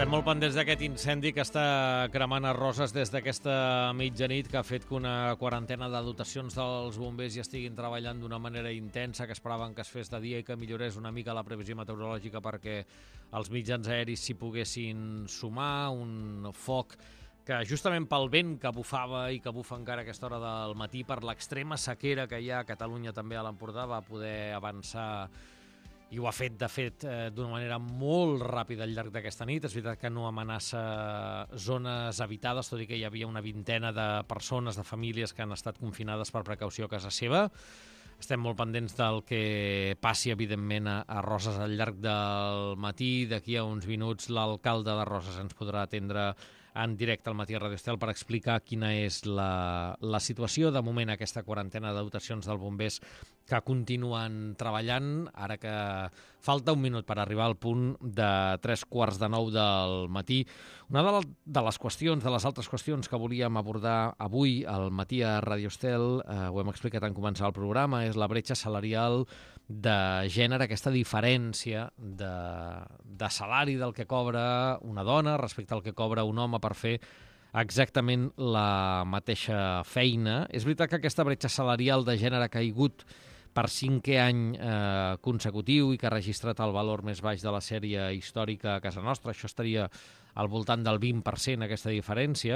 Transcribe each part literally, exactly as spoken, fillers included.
Estem molt pendents d'aquest incendi que està cremant a Roses des d'aquesta mitjanit, que ha fet que una quarantena de dotacions dels bombers hi estiguin treballant d'una manera intensa, que esperaven que es fes de dia i que millorés una mica la previsió meteorològica perquè els mitjans aeris s'hi poguessin sumar. Un foc que justament pel vent que bufava i que bufa encara a aquesta hora del matí, per l'extrema sequera que hi ha a Catalunya, també a l'Empordà, va poder avançar i ho ha fet, de fet, eh, d'una manera molt ràpida al llarg d'aquesta nit. És veritat que no amenaça zones habitades, tot i que hi havia una vintena de persones, de famílies que han estat confinades per precaució a casa seva. Estem molt pendents del que passi, evidentment, a, a Roses al llarg del matí. D'aquí a uns minuts l'alcalde de Roses ens podrà atendre en directe al matí a Radio Estel per explicar quina és la, la situació. De moment, aquesta quarantena de dotacions dels bombers que continuen treballant, ara que falta un minut per arribar al punt de tres quarts de nou del matí. Una de, la, de les qüestions, de les altres qüestions que volíem abordar avui al matí a Radio Estel, eh, ho hem explicat en començar el programa, és la bretxa salarial de gènere, aquesta diferència de, de salari del que cobra una dona respecte al que cobra un home per fer exactament la mateixa feina. És veritat que aquesta bretxa salarial de gènere ha caigut per cinquè any eh, consecutiu i que ha registrat el valor més baix de la sèrie històrica a casa nostra. Això estaria al voltant del vint per cent, aquesta diferència.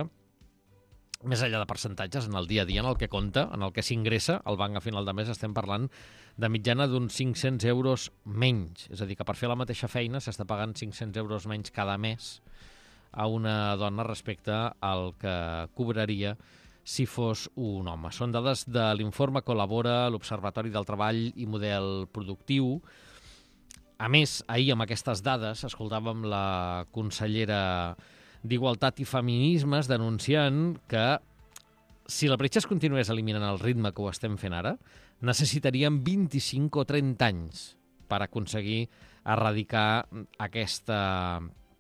Més enllà de percentatges, en el dia a dia, en el que compta, en el que s'ingressa, al banc a final de mes estem parlant de mitjana d'uns cinc-cents euros menys. És a dir, que per fer la mateixa feina s'està pagant cinc-cents euros menys cada mes a una dona respecte al que cobraria si fos un home. Són dades de l'informe Col·labora, l'Observatori del Treball i Model Productiu. A més, ahir amb aquestes dades escoltàvem la consellera d'Igualtat i Feminismes denunciant que si la bretxa es continués eliminant el ritme que ho estem fent ara, necessitaríem vint-i-cinc o trenta anys per aconseguir erradicar aquesta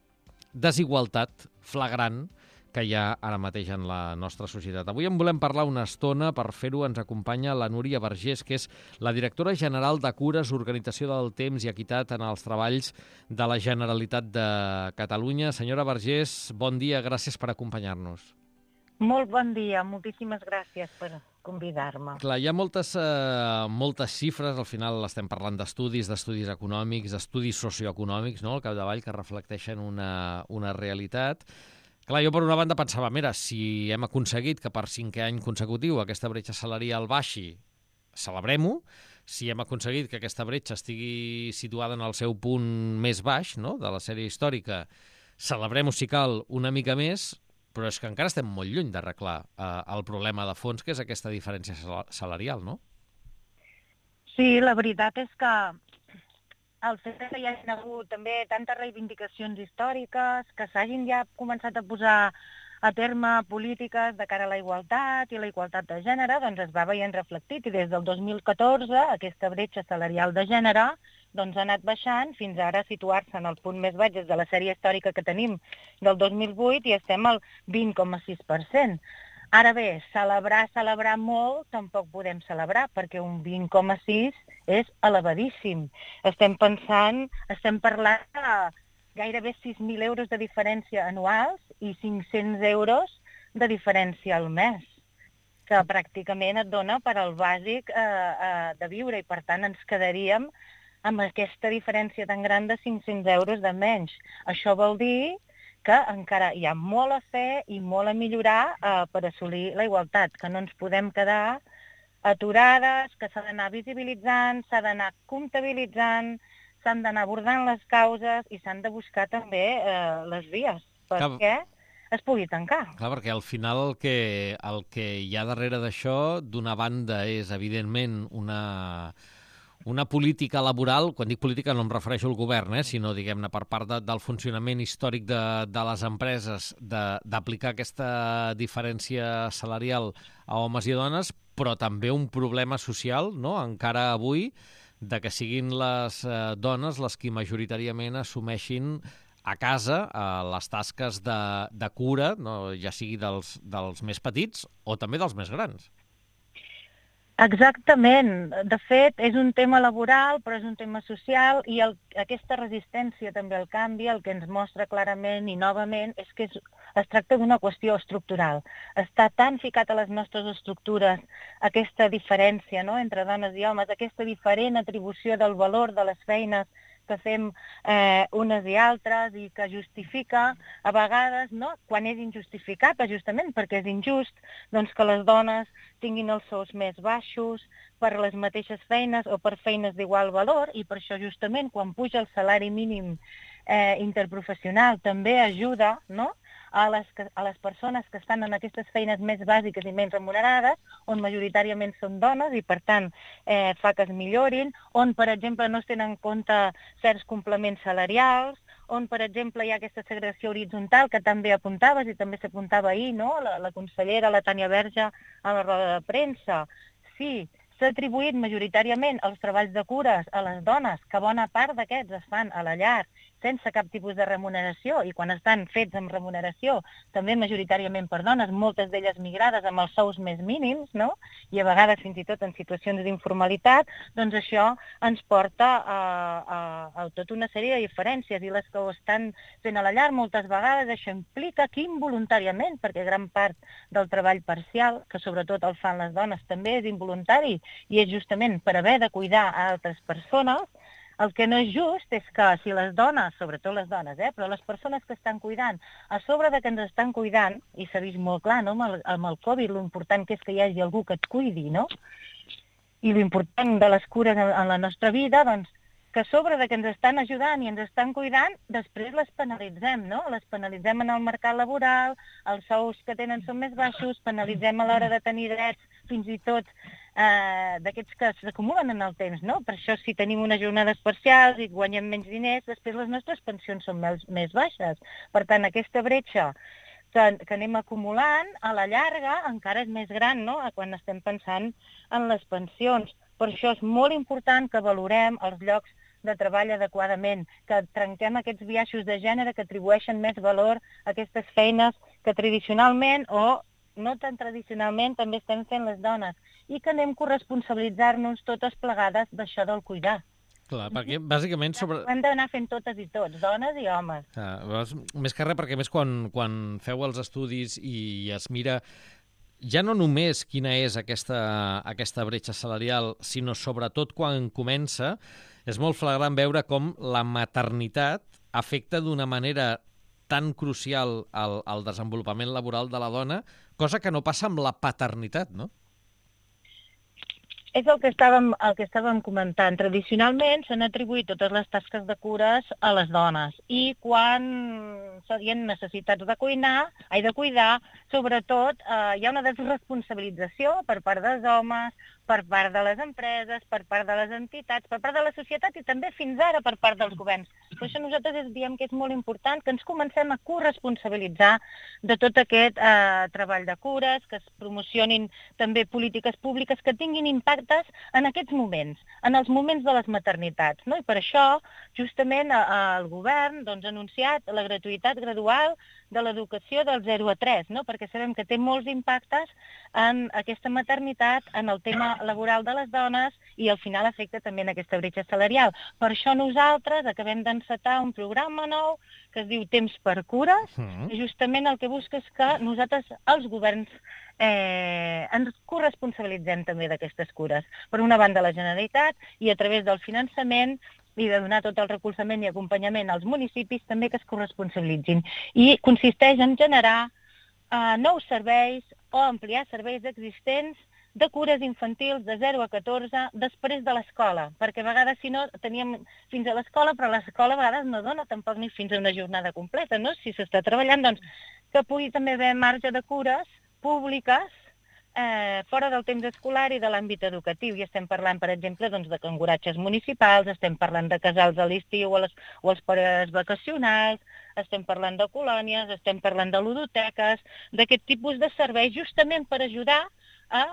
desigualtat flagrant que hi ha ara mateix en la nostra societat. Avui en volem parlar una estona. Per fer-ho ens acompanya la Núria Vergés, que és la directora general de Cures, Organització del Temps i Equitat en els Treballs de la Generalitat de Catalunya. Senyora Vergés, bon dia, gràcies per acompanyar-nos. Molt bon dia, moltíssimes gràcies per convidar-me. Clar, hi ha moltes, eh, moltes xifres, al final estem parlant d'estudis, d'estudis econòmics, d'estudis socioeconòmics, no?, al capdavall, que reflecteixen una, una realitat. Clar, jo per una banda pensava, mira, si hem aconseguit que per cinquè any consecutiu aquesta bretxa salarial baixi, celebrem-ho. Si hem aconseguit que aquesta bretxa estigui situada en el seu punt més baix, no?, de la sèrie històrica, celebrem-ho si cal una mica més, però és que encara estem molt lluny d'arreglar eh, el problema de fons, que és aquesta diferència salarial, no? Sí, la veritat és que el fet que hi hagin hagut també tantes reivindicacions històriques, que s'hagin ja començat a posar a terme polítiques de cara a la igualtat i la igualtat de gènere, doncs es va veient reflectit, i des del dos mil catorze aquesta bretxa salarial de gènere doncs ha anat baixant fins ara a situar-se en el punt més baix des de la sèrie històrica que tenim del dos mil vuit i estem al vint coma sis per cent. Ara bé, celebrar, celebrar molt, tampoc podem celebrar, perquè un vint coma sis és elevadíssim. Estem pensant, estem parlant de gairebé sis mil euros de diferència anuals i cinc-cents euros de diferència al mes, que pràcticament et dona per al bàsic eh, eh, de viure, i per tant ens quedaríem amb aquesta diferència tan gran de cinc-cents euros de menys. Això vol dir que encara hi ha molt a fer i molt a millorar eh, per assolir la igualtat, que no ens podem quedar aturades, que s'ha d'anar visibilitzant, s'ha d'anar comptabilitzant, s'han d'anar abordant les causes i s'han de buscar també eh, les vies perquè es pugui tancar. Clar, perquè al final el que, el que hi ha darrere d'això, d'una banda, és evidentment una... una política laboral. Quan dic política no em refereixo al govern, eh, sinó, diguem-ne, per part de, del funcionament històric de, de les empreses d'aplicar aquesta diferència salarial a homes i dones, però també un problema social, no?, encara avui, de que siguin les eh, dones les que majoritàriament assumeixin a casa eh, les tasques de, de cura, no?, ja sigui dels, dels més petits o també dels més grans. Exactament. De fet, és un tema laboral, però és un tema social i el, aquesta resistència també al canvi el que ens mostra clarament i novament és que és, es tracta d'una qüestió estructural. Està tan ficat a les nostres estructures aquesta diferència, no?, entre dones i homes, aquesta diferent atribució del valor de les feines que fem eh, unes i altres i que justifica a vegades, no?, quan és injustificable, justament perquè és injust, doncs que les dones tinguin els sous més baixos per les mateixes feines o per feines d'igual valor, i per això justament quan puja el salari mínim eh, interprofessional també ajuda, no?, a les, que, a les persones que estan en aquestes feines més bàsiques i menys remunerades, on majoritàriament són dones i, per tant, eh, fa que es millorin, on, per exemple, no es tenen en compte certs complements salarials, on, per exemple, hi ha aquesta segregació horitzontal que també apuntaves i també s'apuntava ahir, no?, la, la consellera, la Tània Verge, a la roda de premsa. Sí, s'ha atribuït majoritàriament els treballs de cures a les dones, que bona part d'aquests es fan a la llar, sense cap tipus de remuneració, i quan estan fets amb remuneració, també majoritàriament per dones, moltes d'elles migrades amb els sous més mínims, no?, i a vegades fins i tot en situacions d'informalitat, doncs això ens porta a, a, a tota una sèrie de diferències, i les que ho estan fent a la llar moltes vegades això implica que involuntàriament, perquè gran part del treball parcial, que sobretot el fan les dones, també és involuntari, i és justament per haver de cuidar a altres persones. El que no és just és que si les dones, sobretot les dones, eh, però les persones que estan cuidant, a sobre de que ens estan cuidant, i s'ha vist molt clar, no?, amb el, amb el Covid, l'important que és que hi hagi algú que et cuidi, no?, i l'important de les cures en, en la nostra vida, doncs, que a sobre de que ens estan ajudant i ens estan cuidant, després les penalitzem, no? Les penalitzem en el mercat laboral, els sous que tenen són més baixos, penalitzem a l'hora de tenir drets, fins i tot eh, d'aquests que s'acumulen en el temps, no? Per això, si tenim unes jornades parcials i guanyem menys diners, després les nostres pensions són més, més baixes. Per tant, aquesta bretxa que, que anem acumulant, a la llarga encara és més gran, no?, quan estem pensant en les pensions. Per això és molt important que valorem els llocs de treball adequadament, que trenquem aquests biaixos de gènere que atribueixen més valor a aquestes feines que tradicionalment o no tan tradicionalment també estem fent les dones, i que anem corresponsabilitzar-nos totes plegades d'això del cuidar. Clar, perquè bàsicament sobre... Ho hem d'anar fent totes i tots, dones i homes. Ah, més que res, perquè més quan, quan feu els estudis i es mira ja no només quina és aquesta, aquesta bretxa salarial, sinó sobretot quan comença, és molt flagrant veure com la maternitat afecta d'una manera tan crucial al, al desenvolupament laboral de la dona, cosa que no passa amb la paternitat, no? És el que estàvem, el que estàvem comentant. Tradicionalment s'han atribuït totes les tasques de cures a les dones, i quan hi ha necessitats de cuinar, ai, de cuidar, sobretot eh, hi ha una desresponsabilització per part dels homes, per part de les empreses, per part de les entitats, per part de la societat i també fins ara per part dels governs. Per això nosaltres diem que és molt important que ens comencem a corresponsabilitzar de tot aquest eh, treball de cures, que es promocionin també polítiques públiques que tinguin impactes en aquests moments, en els moments de les maternitats, no? I per això, justament, eh, el govern doncs, ha anunciat la gratuïtat gradual de l'educació del zero a tres, no? Perquè sabem que té molts impactes en aquesta maternitat, en el tema laboral de les dones, i al final afecta també en aquesta bretxa salarial. Per això nosaltres acabem d'encetar un programa nou que es diu Temps per Cures, mm. i justament el que busca és que nosaltres, els governs, eh, ens corresponsabilitzem també d'aquestes cures. Per una banda la Generalitat, i a través del finançament i de donar tot el recolzament i acompanyament als municipis també que es corresponsabilitzin. I consisteix en generar eh, nous serveis o ampliar serveis existents de cures infantils de zero a catorze després de l'escola, perquè a vegades, si no, teníem fins a l'escola, però l'escola a vegades no dona tampoc ni fins a una jornada completa, no? Si s'està treballant, doncs, que pugui també haver marge de cures públiques eh, fora del temps escolar i de l'àmbit educatiu. I estem parlant, per exemple, doncs, de canguratges municipals, estem parlant de casals a l'estiu o, les, o els pares vacacionals, estem parlant de colònies, estem parlant de ludoteques, d'aquest tipus de serveis, justament per ajudar a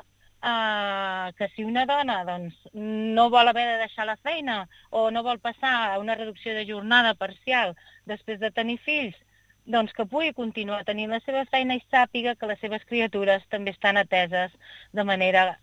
Uh, que si una dona doncs, no vol haver de deixar la feina o no vol passar a una reducció de jornada parcial després de tenir fills, doncs que pugui continuar tenint la seva feina i sàpiga que les seves criatures també estan ateses de manera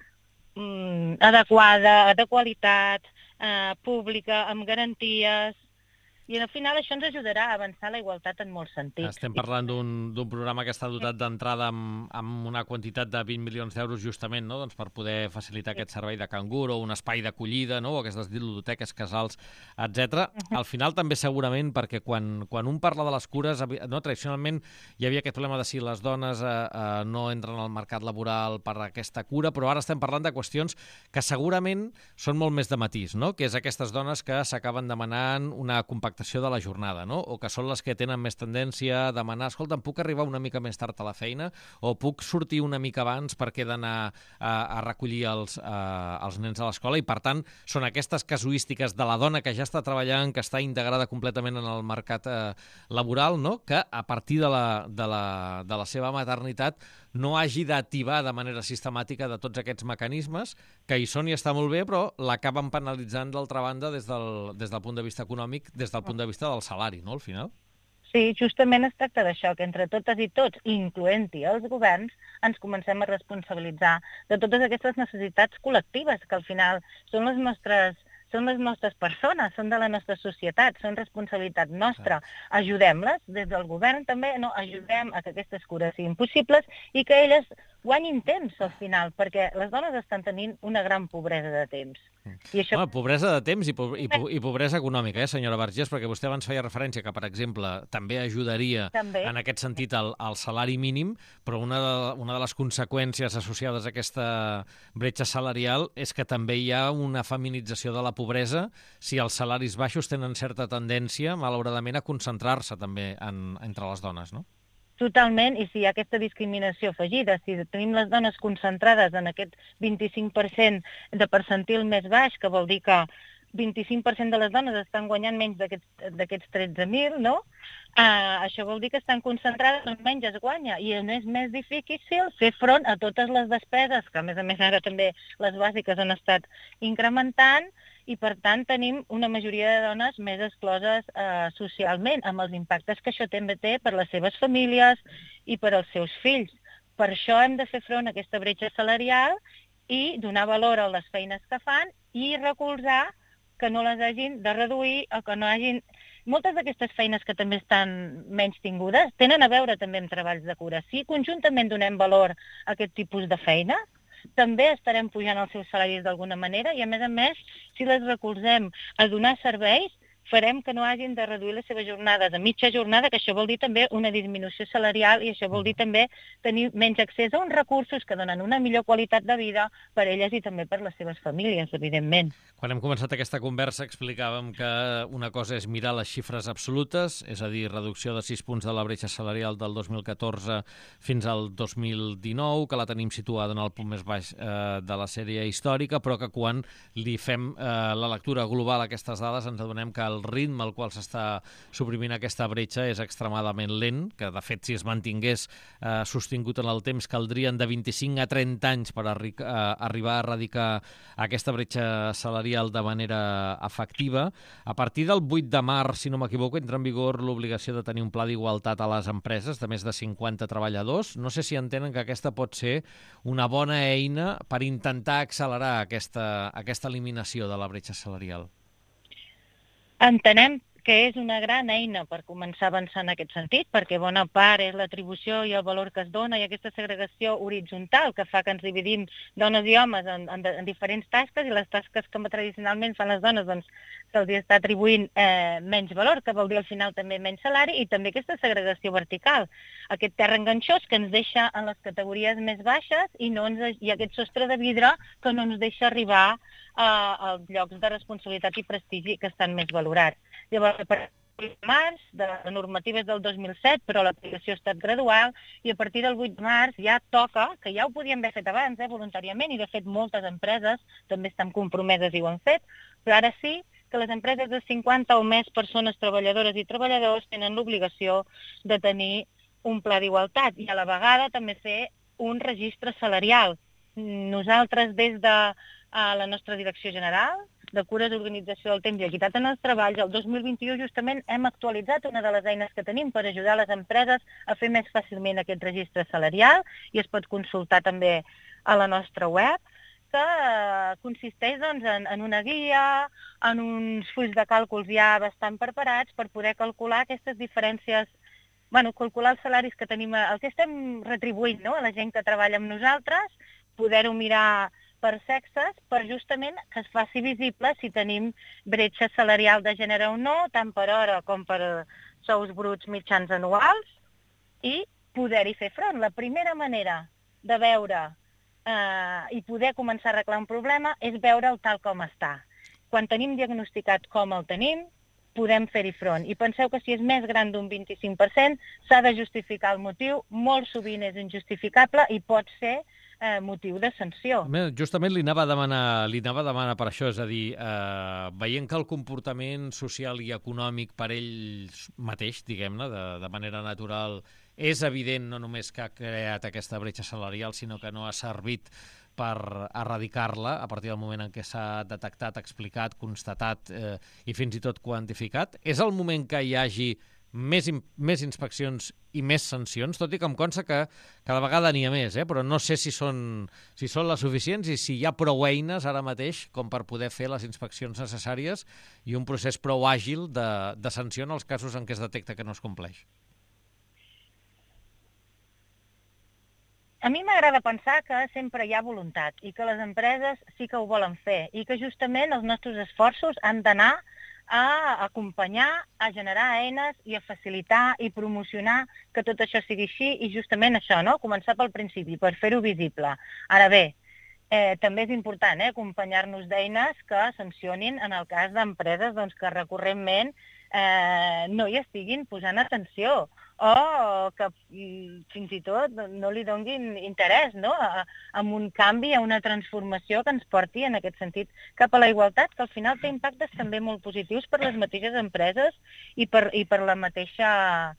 mm, adequada, de qualitat, eh, pública, amb garanties, i al final això ens ajudarà a avançar la igualtat en molts sentits. Estem parlant d'un programa que està dotat d'entrada amb, amb una quantitat de vint milions d'euros justament, no? Doncs per poder facilitar aquest servei de cangur o un espai d'acollida, no? O aquestes ludoteques, casals, etcètera. Al final també segurament perquè quan, quan un parla de les cures, no, tradicionalment hi havia aquest problema de si les dones eh, eh, no entren al mercat laboral per aquesta cura, però ara estem parlant de qüestions que segurament són molt més de matís, no? Que és aquestes dones que s'acaben demanant una compactació de la jornada, no? O que són les que tenen més tendència a demanar, escolta, em puc arribar una mica més tard a la feina o puc sortir una mica abans perquè he d'anar a, a recollir els, a, els nens a l'escola, i per tant són aquestes casuístiques de la dona que ja està treballant, que està integrada completament en el mercat eh, laboral, no? Que a partir de la, de, la, de la seva maternitat no hagi d'activar de manera sistemàtica de tots aquests mecanismes, que hi són i està molt bé, però l'acaben penalitzant d'altra banda des del, des del punt de vista econòmic, des del punt de vista del salari, no?, al final. Sí, justament es tracta d'això, que entre totes i tots, incloent-hi els governs, ens comencem a responsabilitzar de totes aquestes necessitats col·lectives, que al final són les nostres són les nostres persones, són de la nostra societat, són responsabilitat nostra. Ajudem-les, des del govern també, no, ajudem a que aquestes cures siguin possibles i que elles guanyin temps al final, perquè les dones estan tenint una gran pobresa de temps. I això... Bueno, pobresa de temps i, po i, po i pobresa econòmica, eh, senyora Vergés, perquè vostè abans feia referència que, per exemple, també ajudaria també. en aquest sentit al, al salari mínim, però una de, una de les conseqüències associades a aquesta bretxa salarial és que també hi ha una feminització de la pobresa si els salaris baixos tenen certa tendència, malauradament, a concentrar-se també en, entre les dones, no? Totalment, i si hi ha aquesta discriminació afegida, si tenim les dones concentrades en aquest vint-i-cinc per cent de percentil més baix, que vol dir que vint-i-cinc per cent de les dones estan guanyant menys d'aquests tretze mil, no? Uh, això vol dir que estan concentrades on menys es guanya, i no és més difícil fer front a totes les despeses, que a més a més ara també les bàsiques han estat incrementant, i per tant tenim una majoria de dones més excloses eh, socialment, amb els impactes que això també té per les seves famílies i per als seus fills. Per això hem de fer front a aquesta bretxa salarial i donar valor a les feines que fan i recolzar que no les hagin de reduir o que no hagin... Moltes d'aquestes feines que també estan menys tingudes tenen a veure també amb treballs de cura. Si conjuntament donem valor a aquest tipus de feina, també estarem pujant els seus salaris d'alguna manera i, a més a més, si les recolzem a donar serveis, farem que no hagin de reduir les seves jornades a mitja jornada, que això vol dir també una disminució salarial i això vol dir també tenir menys accés a uns recursos que donen una millor qualitat de vida per elles i també per les seves famílies, evidentment. Quan hem començat aquesta conversa explicàvem que una cosa és mirar les xifres absolutes, és a dir, reducció de sis punts de la bretxa salarial del dos mil catorze fins al dos mil dinou, que la tenim situada en el punt més baix eh, de la sèrie històrica, però que quan li fem eh, la lectura global a aquestes dades ens adonem que el ritme al qual s'està suprimint aquesta bretxa és extremadament lent, que de fet si es mantingués eh, sostingut en el temps caldrien de vint-i-cinc a trenta anys per arri eh, arribar a erradicar aquesta bretxa salarial de manera efectiva. A partir del vuit de març, si no m'equivoco, entra en vigor l'obligació de tenir un pla d'igualtat a les empreses de més de cinquanta treballadors. No sé si entenen que aquesta pot ser una bona eina per intentar accelerar aquesta, aquesta eliminació de la bretxa salarial. Entenem que és una gran eina per començar a avançar en aquest sentit, perquè bona part és l'atribució i el valor que es dona i aquesta segregació horitzontal que fa que ens dividim dones i homes en, en, en diferents tasques i les tasques que tradicionalment fan les dones doncs se'ls està atribuint eh, menys valor, que vol dir al final també menys salari, i també aquesta segregació vertical, aquest terra enganxós que ens deixa en les categories més baixes i, no ens, i aquest sostre de vidre que no ens deixa arribar a, als llocs de responsabilitat i prestigi que estan més valorats. Llavors, per març, de la normativa és del dos mil set, però l'aplicació ha estat gradual, i a partir del vuit de març ja toca, que ja ho podíem haver fet abans, eh, voluntàriament, i de fet moltes empreses també estan compromeses i ho han fet, però ara sí que les empreses de cinquanta o més persones treballadores i treballadors tenen l'obligació de tenir un pla d'igualtat i a la vegada també fer un registre salarial. Nosaltres des de a la nostra Direcció General de Cures, Organització del Temps i Equitat en els Treballs, el dos mil vint-i-u justament hem actualitzat una de les eines que tenim per ajudar les empreses a fer més fàcilment aquest registre salarial i es pot consultar també a la nostra web. que eh, consisteix doncs, en, en una guia, en uns fulls de càlculs ja bastant preparats per poder calcular aquestes diferències, bueno, calcular els salaris que tenim, el que estem retribuint, no?, a la gent que treballa amb nosaltres, poder-ho mirar per sexes, per justament que es faci visible si tenim bretxa salarial de gènere o no, tant per hora com per sous bruts mitjans anuals, i poder-hi fer front. La primera manera de veure eh, i poder començar a arreglar un problema és veure'l tal com està. Quan tenim diagnosticat com el tenim, podem fer-hi front. I penseu que si és més gran d'un vint-i-cinc per cent, s'ha de justificar el motiu, molt sovint és injustificable i pot ser eh, motiu de sanció. Justament li anava a demanar, li anava a demanar per això, és a dir, eh, veient que el comportament social i econòmic per ell mateix, diguem-ne, de, de manera natural, és evident no només que ha creat aquesta bretxa salarial, sinó que no ha servit per erradicar-la a partir del moment en què s'ha detectat, explicat, constatat eh, i fins i tot quantificat. És el moment que hi hagi més, més inspeccions i més sancions, tot i que em consta que cada vegada n'hi ha més, eh? Però no sé si són, si són les suficients i si hi ha prou eines ara mateix com per poder fer les inspeccions necessàries i un procés prou àgil de, de sanció en els casos en què es detecta que no es compleix. A mi m'agrada pensar que sempre hi ha voluntat i que les empreses sí que ho volen fer i que justament els nostres esforços han d'anar a acompanyar, a generar eines i a facilitar i promocionar que tot això sigui així i justament això, no? Començar pel principi, per fer-ho visible. Ara bé, eh, també és important eh, acompanyar-nos d'eines que sancionin en el cas d'empreses doncs, que recurrentment eh, no hi estiguin posant atenció o que fins i tot no li donguin interès no? a, a un canvi, a una transformació que ens porti en aquest sentit cap a la igualtat, que al final té impactes també molt positius per les mateixes empreses i per, i per la mateixa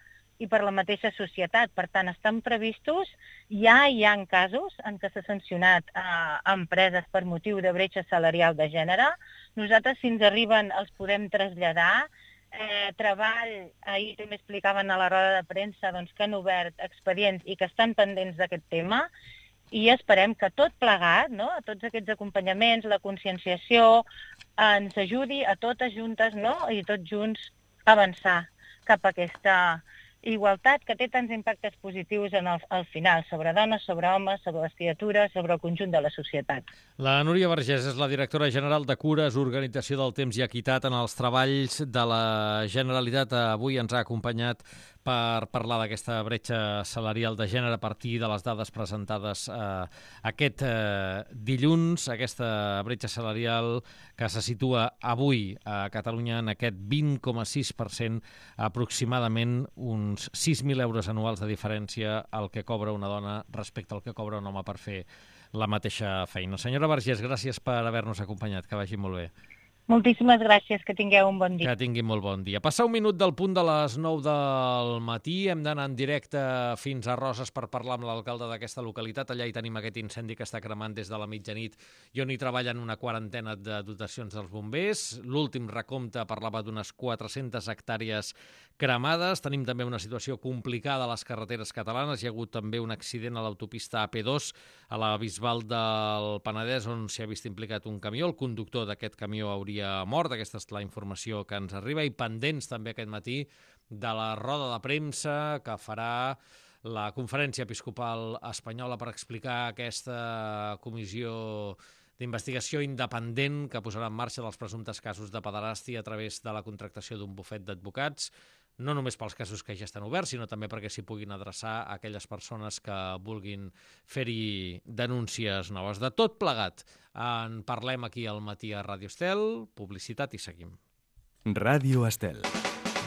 i per la mateixa societat. Per tant, estan previstos, ja hi ha casos en què s'ha sancionat a, a empreses per motiu de bretxa salarial de gènere. Nosaltres, si ens arriben, els podem traslladar. Eh, treball, ahir també explicaven a la roda de premsa doncs, que han obert expedients i que estan pendents d'aquest tema i esperem que tot plegat, no? A tots aquests acompanyaments, la conscienciació, eh, ens ajudi a totes juntes no? I tots junts avançar cap a aquesta igualtat que té tants impactes positius en el, al final, sobre dones, sobre homes, sobre les criatures, sobre el conjunt de la societat. La Núria Vergés és la directora general de Cures, Organització del Temps i Equitat en els treballs de la Generalitat. Avui ens ha acompanyat per parlar d'aquesta bretxa salarial de gènere a partir de les dades presentades eh, aquest eh, dilluns, aquesta bretxa salarial que se situa avui a Catalunya en aquest vint coma sis per cent, aproximadament uns sis mil euros anuals de diferència al que cobra una dona respecte al que cobra un home per fer la mateixa feina. Senyora Vergés, gràcies per haver-nos acompanyat, que vagi molt bé. Moltíssimes gràcies, que tingueu un bon dia. Que tingui molt bon dia. Passa un minut del punt de les nou del matí, hem d'anar en directe fins a Roses per parlar amb l'alcalde d'aquesta localitat. Allà hi tenim aquest incendi que està cremant des de la mitjanit i on hi treballen una quarantena de dotacions dels bombers. L'últim recompte parlava d'unes quatre-centes hectàrees cremades. Tenim també una situació complicada a les carreteres catalanes. Hi ha hagut també un accident a l'autopista A P dos a la Bisbal del Penedès on s'hi ha vist implicat un camió. El conductor d'aquest camió hauria mort, aquesta és la informació que ens arriba, i pendents també aquest matí de la roda de premsa que farà la Conferència Episcopal Espanyola per explicar aquesta comissió d'investigació independent que posarà en marxa dels presumptes casos de pederàstia a través de la contractació d'un bufet d'advocats, no només pels casos que ja estan oberts, sinó també perquè s'hi puguin adreçar a aquelles persones que vulguin fer-hi denúncies noves. De tot plegat, en parlem aquí al matí a Ràdio Estel, publicitat i seguim. Ràdio Estel.